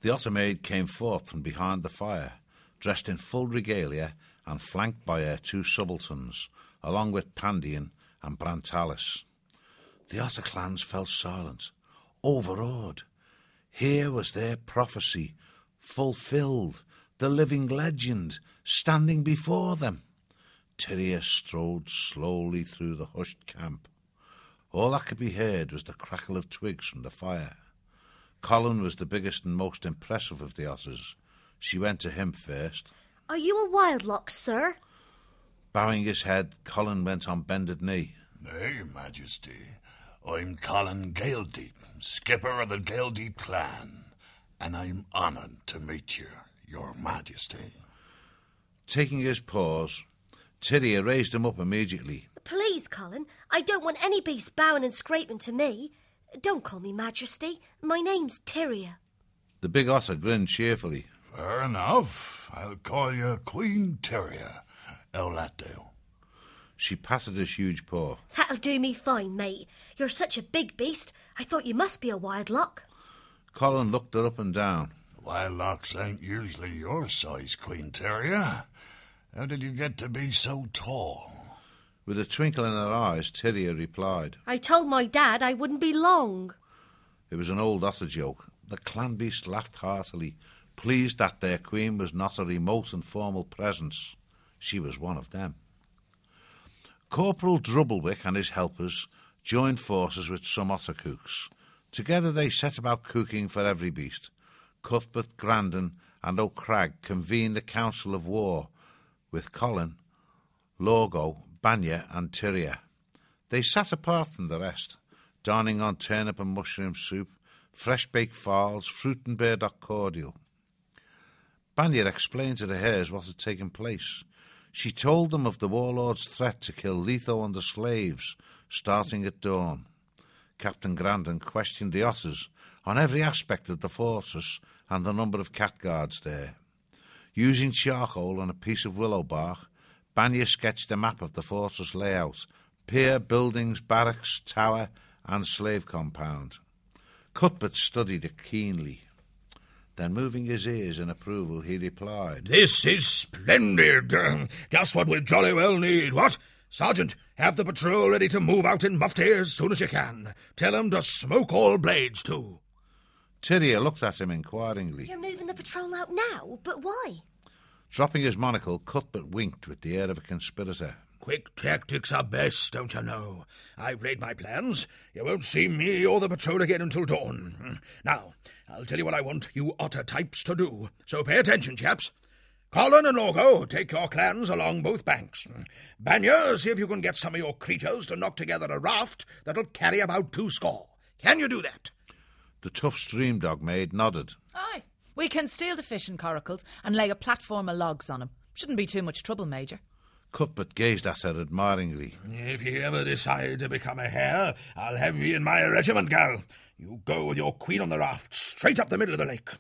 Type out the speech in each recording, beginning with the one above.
The otter maid came forth from behind the fire, dressed in full regalia and flanked by her two subalterns, along with Pandion and Brantalis. The otter clans fell silent, overawed. Here was their prophecy, fulfilled, the living legend, standing before them. Tyria strode slowly through the hushed camp. All that could be heard was the crackle of twigs from the fire. Colin was the biggest and most impressive of the otters. She went to him first. Are you a wildlock, sir? Bowing his head, Colin went on bended knee. Nay, Majesty, I'm Colin Galedeep, skipper of the Galedeep clan, and I'm honoured to meet you, your Majesty. Taking his paws, Tyria raised him up immediately. Please, Colin, I don't want any beast bowing and scraping to me. Don't call me Majesty. My name's Tyria. The big otter grinned cheerfully. Fair enough. I'll call you Queen Tyria. How'll that do? She patted his huge paw. That'll do me fine, mate. You're such a big beast. I thought you must be a wildlock. Colin looked her up and down. Wildlocks ain't usually your size, Queen Tyria. How did you get to be so tall? With a twinkle in her eyes, Tyria replied. I told my dad I wouldn't be long. It was an old otter joke. The clan beast laughed heartily, pleased that their queen was not a remote and formal presence. She was one of them. Corporal Drubblewick and his helpers joined forces with some otter cooks. Together they set about cooking for every beast. Cuthbert, Grandon and O'Crag convened a council of war with Colin, Lorgo, Banya and Tyria. They sat apart from the rest, dining on turnip and mushroom soup, fresh-baked fowls, fruit and burdock cordial. Banya explained to the hares what had taken place. She told them of the warlord's threat to kill Letho and the slaves, starting at dawn. Captain Grandon questioned the otters on every aspect of the fortress and the number of cat guards there. Using charcoal and a piece of willow bark, Banya sketched a map of the fortress layout, pier, buildings, barracks, tower and slave compound. Cuthbert studied it keenly. Then, moving his ears in approval, he replied, This is splendid. Just what we jolly well need, what? Sergeant, have the patrol ready to move out in Mufti as soon as you can. Tell 'em to smoke all blades, too. Tyria looked at him inquiringly. You're moving the patrol out now? But why? Dropping his monocle, Cuthbert winked with the air of a conspirator. Quick tactics are best, don't you know? I've laid my plans. You won't see me or the patrol again until dawn. Now, I'll tell you what I want you otter types to do. So pay attention, chaps. Colin and Lorgo, take your clans along both banks. Banya, see if you can get some of your creatures to knock together a raft that'll carry about 2 score. Can you do that? The tough stream dog maid nodded. Aye. We can steal the fishing coracles and lay a platform of logs on 'em. Shouldn't be too much trouble, Major. Cuthbert gazed at her admiringly. If you ever decide to become a hare, I'll have you in my regiment, gal. You go with your queen on the raft, straight up the middle of the lake.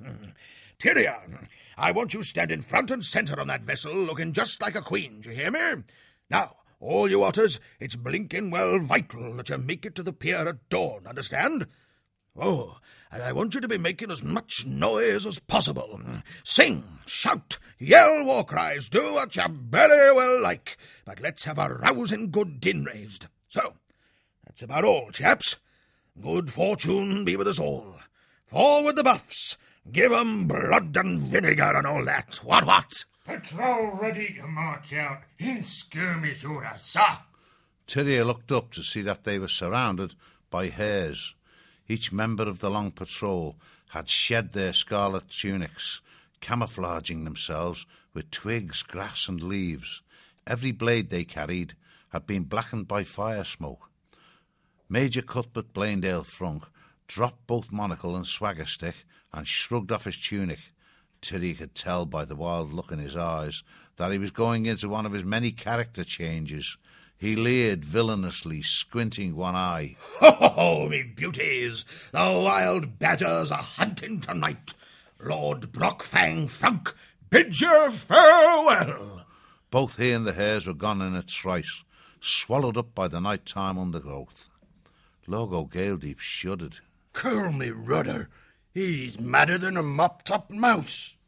Tyria, I want you standing front and centre on that vessel, looking just like a queen, do you hear me? Now, all you otters, it's blinking well vital that you make it to the pier at dawn, understand? Oh, and I want you to be making as much noise as possible. Sing, shout, yell war cries, do what you very well like, but let's have a rousing good din raised. So, that's about all, chaps. Good fortune be with us all. Forward the buffs. Give 'em blood and vinegar and all that. What? Patrol ready to march out in skirmish order, sir. Tyria looked up to see that they were surrounded by hares. Each member of the long patrol had shed their scarlet tunics, camouflaging themselves with twigs, grass and leaves. Every blade they carried had been blackened by fire smoke. Major Cuthbert Blaindale Frunk dropped both monocle and swagger stick and shrugged off his tunic. Tyria could tell by the wild look in his eyes that he was going into one of his many character changes. He leered villainously, squinting one eye. Ho, me beauties! The wild badgers are hunting tonight. Lord Brockfang Frunk bids you farewell. Both he and the hares were gone in a trice, swallowed up by the night-time undergrowth. Lorgo Galedeep shuddered. Curl me rudder. He's madder than a mop-top mouse.